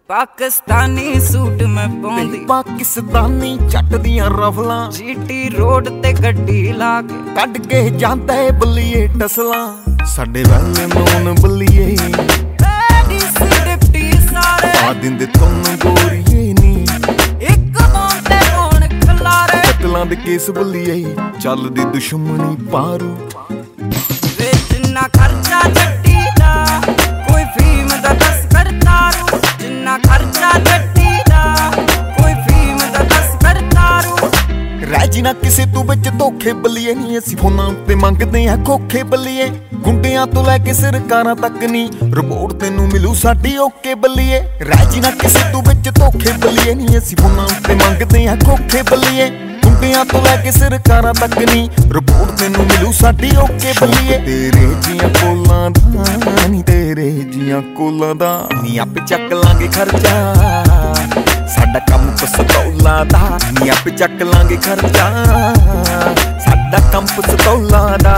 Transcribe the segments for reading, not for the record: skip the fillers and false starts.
Pakistani suit मैं पाउंदी, पाकिस्तानी जट दियां रफलां, GT road ते गड्डी ला के कड के जांदा है बल्लिए टसलां, साडे वैल नून बल्लिए डिप्टी सारे आ दिंदे तुम गोरीए नी एक बांते कौन खलारे, कतलां दे केस बल्लिए चलदी दुश्मनी पारू, वे जिन्ना खर्चा जट्टी दा कोई फीम दा तस्कर तारू, जिन्ना खर्चा जट्टी दा कोई फीम दा तस्कर तारू। राजी ना किसे तू विच धोखे बल्लिए नी, असीं फोनां ते मंगदे आ खोखे बल्लिए, गुंडियां तो लैके सरकारां तक नी रिपोर्ट तैनूं मिलू साडी ओके बल्लिए। राजी ना किसे तू विच धोखे बल्लिए नी, असीं फोनां ते मंगदे आ खोखे बल्लिए, गुंडियां तो लैके सरकारां तक नी रिपोर्ट तैनूं मिलू साडी ओके बल्लिए। तेरे जियां कोलां दा नी, तेरे जियां कोलां दा नी आपे चक लांगे खर्चा, साडा काम पिस्तौलां दा नी आपे चक लांगे खर्चा, साडा काम पिस्तौलां दा।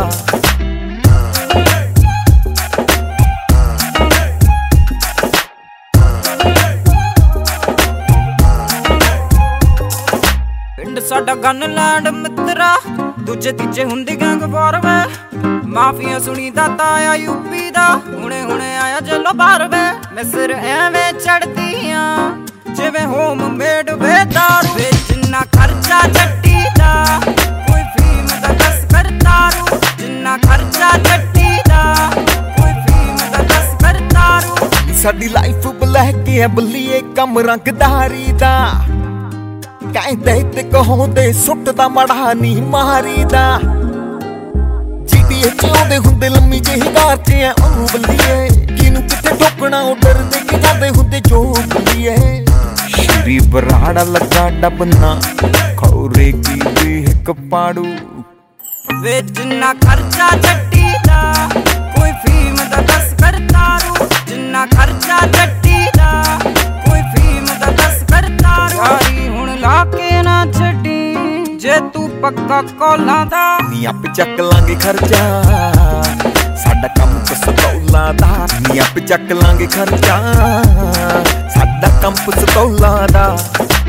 पिंड साडा गन लैंड मित्रा, दूजे तीजे हुंदी गैंग वार वे, माफिया सुनी दा आया यूपी दा, हुणे हुणे आया जेलो बाहर वे, मैं सिर एवें चढ़दियां जिवें होम मेड वे दारू, वे जिन्ना खर्चा जट्टी दा कोई फीम दा तस्कर तारू, जिन्ना खर्चा जट्टी दा कोई फीम दा तस्कर तारू। साडी लाइफ ब्लैक है बल्लिए कम रंगदारी दा, कहते ते कहोंदे सुटदा मड़ा नी मारी दा, जीडीए चाउंदे हुंदे लम्मी जेही कार च ऐ ओ बल्लिए, किनू किथे ठोकना ओ डरदे कि जांदे हुंदे जो बल्लिए। श्री बराड़ा लगा डबना खौरे की भी हिक पाड़ू, वे जिन्ना खर्चा जट्टी दा कोई फीम दा तस्कर तारू, जिन्ना खर्चा जट्टी दा कोई फीम दा तस्कर तारू। यारी हुण लाके ना छड्डी जे तू पक्का कोलां दा नी आपे चक लांगे खर्चा, साडा काम पिस्तौलां दा नी आपे चक लांगे खर्चा, साडा काम पिस्तौलां दा।